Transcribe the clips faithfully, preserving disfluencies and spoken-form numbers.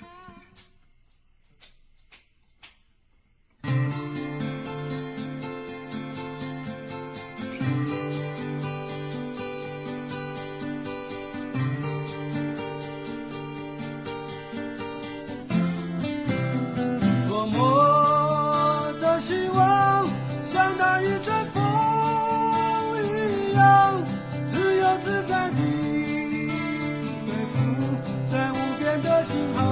多么的希望，像那一阵风一样，自由自在地飞浮在无边的星海。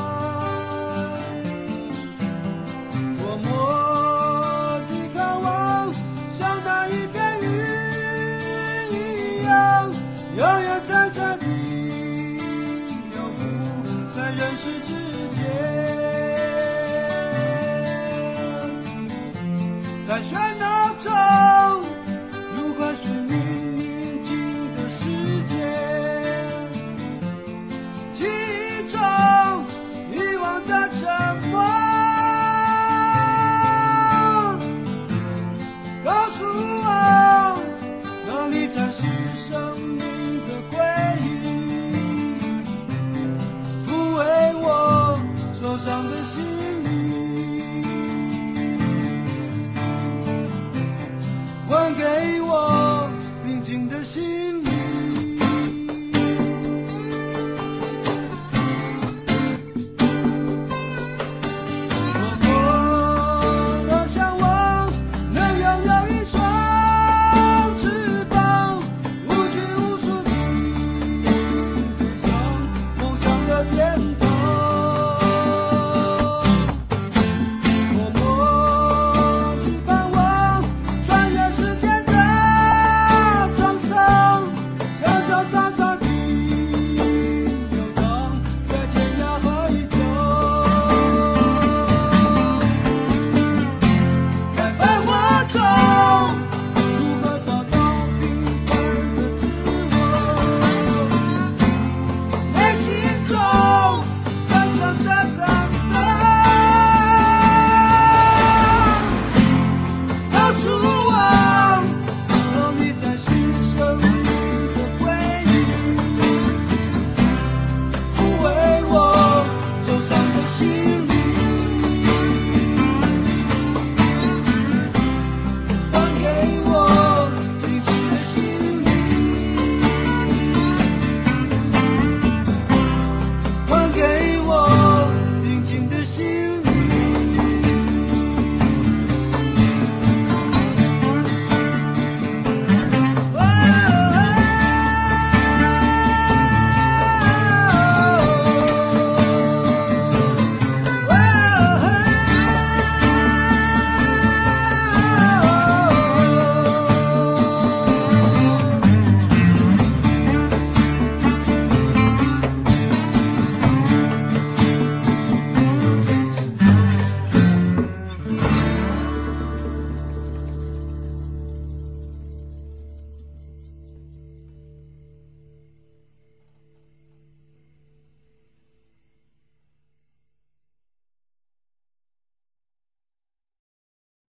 多么的渴望，像那一片云一样，悠悠哉哉地游浮在人世之间。在喧闹中，如何是宁宁静的世界？记忆中遗忘的沉默，告诉我，哪里才是生命？